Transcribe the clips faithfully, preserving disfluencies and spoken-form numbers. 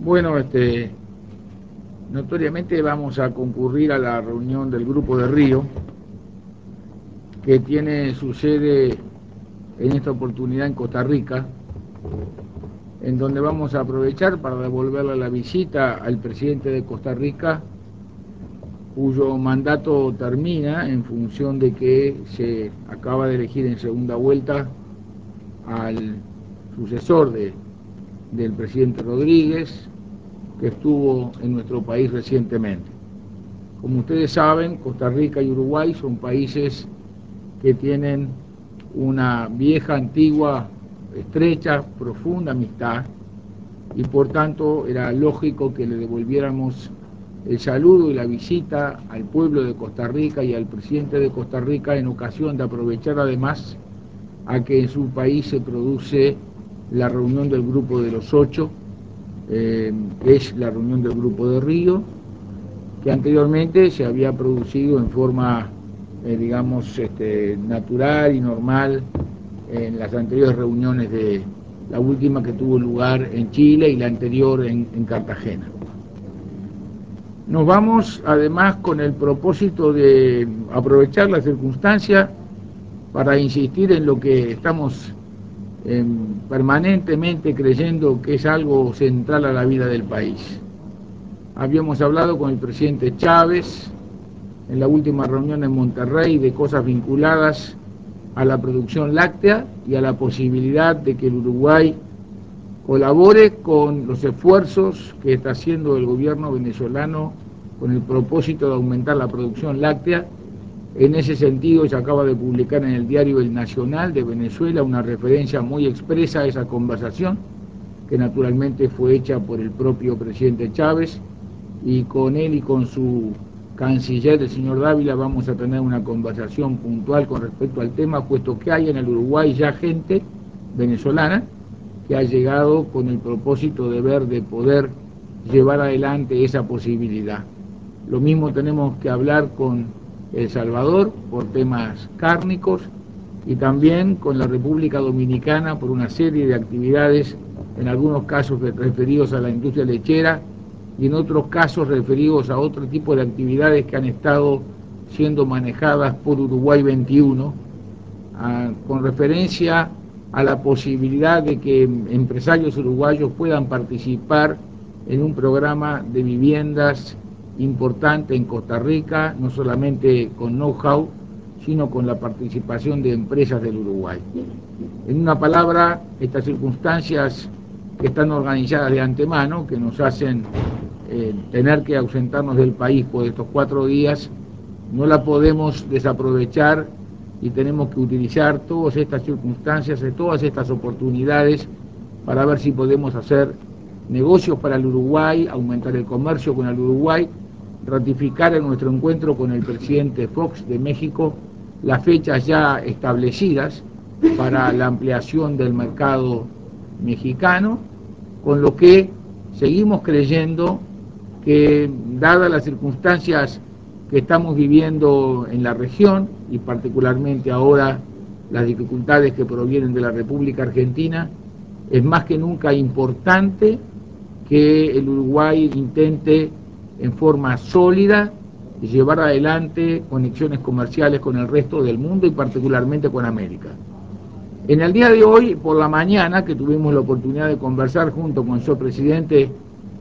Bueno, este, notoriamente vamos a concurrir a la reunión del Grupo de Río, que tiene su sede en esta oportunidad en Costa Rica, en donde vamos a aprovechar para devolverle la visita al presidente de Costa Rica, cuyo mandato termina en función de que se acaba de elegir en segunda vuelta al sucesor de, del presidente Rodríguez, que estuvo en nuestro país recientemente. Como ustedes saben, Costa Rica y Uruguay son países que tienen una vieja, antigua, estrecha, profunda amistad, y por tanto era lógico que le devolviéramos el saludo y la visita al pueblo de Costa Rica y al presidente de Costa Rica, en ocasión de aprovechar además a que en su país se produce la reunión del Grupo de los Ocho, eh, que es la reunión del Grupo de Río, que anteriormente se había producido en forma, eh, digamos, este, natural y normal en las anteriores reuniones, de la última que tuvo lugar en Chile y la anterior en, en Cartagena. Nos vamos además con el propósito de aprovechar la circunstancia para insistir en lo que estamos eh, permanentemente creyendo que es algo central a la vida del país. Habíamos hablado con el presidente Chávez en la última reunión en Monterrey de cosas vinculadas a la producción láctea y a la posibilidad de que el Uruguay colabore con los esfuerzos que está haciendo el gobierno venezolano con el propósito de aumentar la producción láctea. En ese sentido, se acaba de publicar en el diario El Nacional de Venezuela una referencia muy expresa a esa conversación, que naturalmente fue hecha por el propio presidente Chávez, y con él y con su canciller, el señor Dávila, vamos a tener una conversación puntual con respecto al tema, puesto que hay en el Uruguay ya gente venezolana que ha llegado con el propósito de ver, de poder llevar adelante esa posibilidad. Lo mismo tenemos que hablar con El Salvador por temas cárnicos, y también con la República Dominicana por una serie de actividades, en algunos casos referidos a la industria lechera y en otros casos referidos a otro tipo de actividades que han estado siendo manejadas por Uruguay veintiuno, a, con referencia a la posibilidad de que empresarios uruguayos puedan participar en un programa de viviendas importante en Costa Rica, no solamente con know-how, sino con la participación de empresas del Uruguay. En una palabra, estas circunstancias que están organizadas de antemano, que nos hacen eh, tener que ausentarnos del país por estos cuatro días, no la podemos desaprovechar, y tenemos que utilizar todas estas circunstancias, todas estas oportunidades, para ver si podemos hacer negocios para el Uruguay, aumentar el comercio con el Uruguay, ratificar en nuestro encuentro con el presidente Fox de México las fechas ya establecidas para la ampliación del mercado mexicano, con lo que seguimos creyendo que, dadas las circunstancias que estamos viviendo en la región, y particularmente ahora las dificultades que provienen de la República Argentina, es más que nunca importante que el Uruguay intente en forma sólida llevar adelante conexiones comerciales con el resto del mundo y particularmente con América. En el día de hoy, por la mañana, que tuvimos la oportunidad de conversar junto con su presidente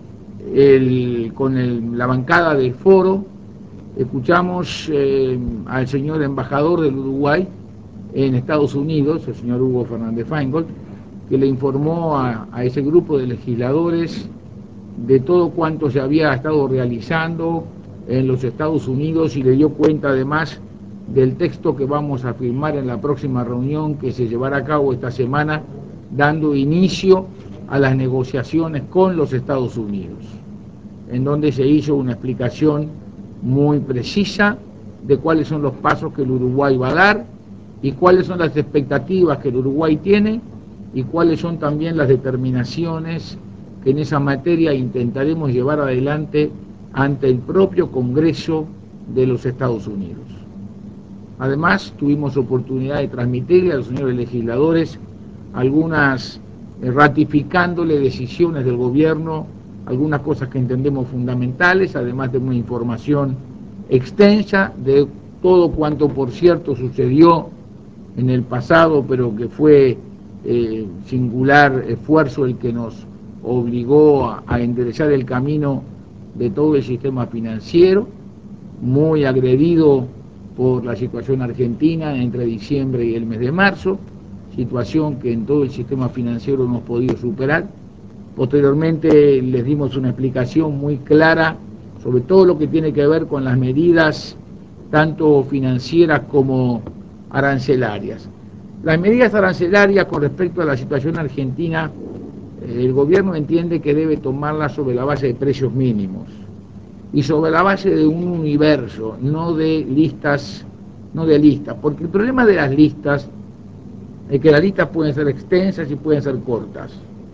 el, con el, la bancada del foro, escuchamos eh, al señor embajador del Uruguay en Estados Unidos, el señor Hugo Fernández Feingold, que le informó a, a ese grupo de legisladores de todo cuanto se había estado realizando en los Estados Unidos, y le dio cuenta además del texto que vamos a firmar en la próxima reunión que se llevará a cabo esta semana, dando inicio a las negociaciones con los Estados Unidos, en donde se hizo una explicación muy precisa de cuáles son los pasos que el Uruguay va a dar y cuáles son las expectativas que el Uruguay tiene y cuáles son también las determinaciones que en esa materia intentaremos llevar adelante ante el propio Congreso de los Estados Unidos. Además, tuvimos oportunidad de transmitirle a los señores legisladores algunas, eh, ratificándole decisiones del gobierno algunas cosas que entendemos fundamentales, además de una información extensa de todo cuanto, por cierto, sucedió en el pasado, pero que fue eh, singular esfuerzo el que nos obligó a, a enderezar el camino de todo el sistema financiero, muy agredido por la situación argentina entre diciembre y el mes de marzo, situación que en todo el sistema financiero hemos podido superar. Posteriormente les dimos una explicación muy clara sobre todo lo que tiene que ver con las medidas tanto financieras como arancelarias. Las medidas arancelarias con respecto a la situación argentina, eh, el gobierno entiende que debe tomarlas sobre la base de precios mínimos y sobre la base de un universo, no de listas, no de listas, porque el problema de las listas es que las listas pueden ser extensas y pueden ser cortas,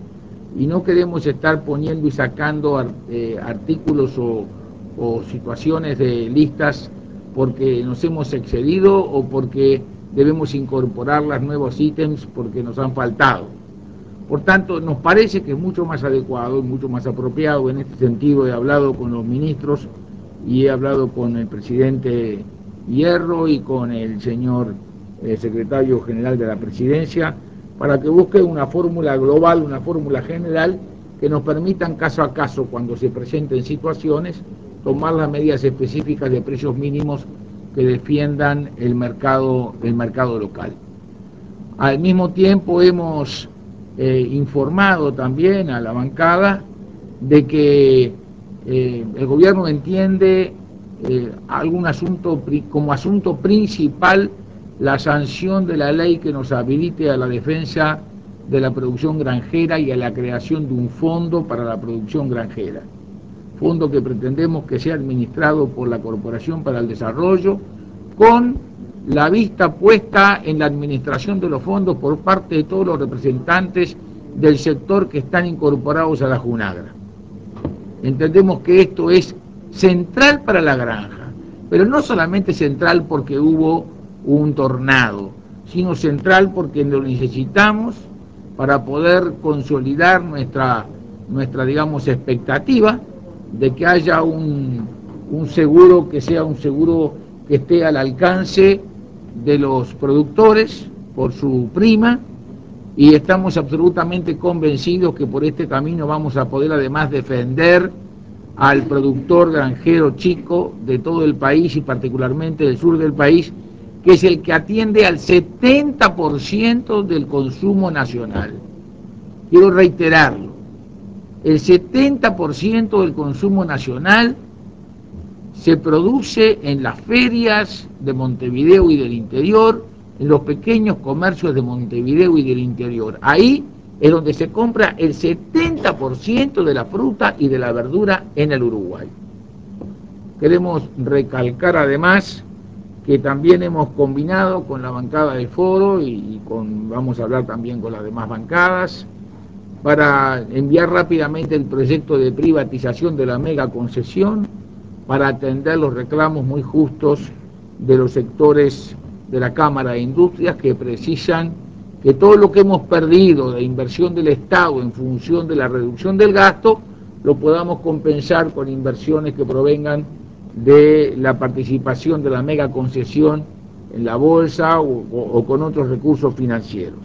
y no queremos estar poniendo y sacando eh, artículos o, o situaciones de listas porque nos hemos excedido o porque debemos incorporar los nuevos ítems porque nos han faltado. Por tanto, nos parece que es mucho más adecuado y mucho más apropiado. En este sentido he hablado con los ministros y he hablado con el presidente Hierro y con el señor eh, secretario general de la presidencia para que busque una fórmula global, una fórmula general que nos permitan caso a caso, cuando se presenten situaciones, tomar las medidas específicas de precios mínimos que defiendan el mercado, el mercado local. Al mismo tiempo hemos eh, informado también a la bancada de que eh, el gobierno entiende eh, algún asunto como asunto principal la sanción de la ley que nos habilite a la defensa de la producción granjera y a la creación de un fondo para la producción granjera, fondo que pretendemos que sea administrado por la Corporación para el Desarrollo, con la vista puesta en la administración de los fondos por parte de todos los representantes del sector que están incorporados a la Junagra. Entendemos que esto es central para la granja, pero no solamente central porque hubo un tornado, sino central porque lo necesitamos para poder consolidar nuestra, nuestra digamos, expectativa de que haya un, un seguro que sea un seguro que esté al alcance de los productores por su prima, y estamos absolutamente convencidos que por este camino vamos a poder además defender al productor granjero chico de todo el país y particularmente del sur del país, que es el que atiende al setenta por ciento del consumo nacional. Quiero reiterarlo, el setenta por ciento del consumo nacional se produce en las ferias de Montevideo y del interior, en los pequeños comercios de Montevideo y del interior. Ahí es donde se compra el setenta por ciento de la fruta y de la verdura en el Uruguay. Queremos recalcar además que también hemos combinado con la bancada del foro y con, vamos a hablar también con las demás bancadas, para enviar rápidamente el proyecto de privatización de la mega concesión para atender los reclamos muy justos de los sectores de la Cámara de Industrias que precisan que todo lo que hemos perdido de inversión del Estado en función de la reducción del gasto lo podamos compensar con inversiones que provengan de la participación de la mega concesión en la bolsa o, o, o con otros recursos financieros.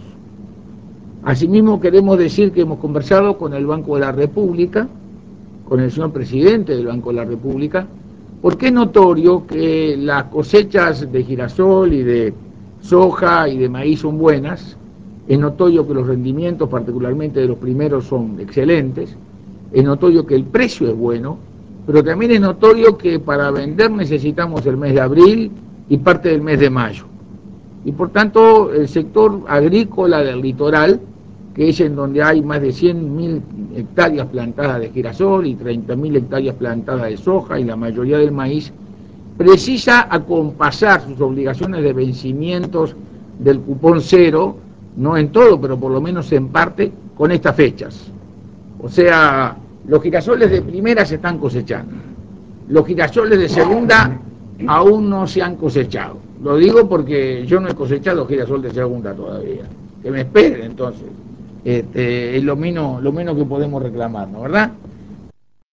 Asimismo queremos decir que hemos conversado con el Banco de la República, con el señor presidente del Banco de la República, porque es notorio que las cosechas de girasol y de soja y de maíz son buenas, es notorio que los rendimientos, particularmente de los primeros, son excelentes, es notorio que el precio es bueno, pero también es notorio que para vender necesitamos el mes de abril y parte del mes de mayo. Y por tanto el sector agrícola del litoral, que es en donde hay más de cien mil hectáreas plantadas de girasol y treinta mil hectáreas plantadas de soja y la mayoría del maíz, precisa acompasar sus obligaciones de vencimientos del cupón cero, no en todo, pero por lo menos en parte, con estas fechas. O sea, los girasoles de primera se están cosechando, los girasoles de segunda aún no se han cosechado. Lo digo porque yo no he cosechado girasol de segunda todavía. Que me esperen entonces. Este, es lo menos, lo menos que podemos reclamar, ¿no? ¿Verdad?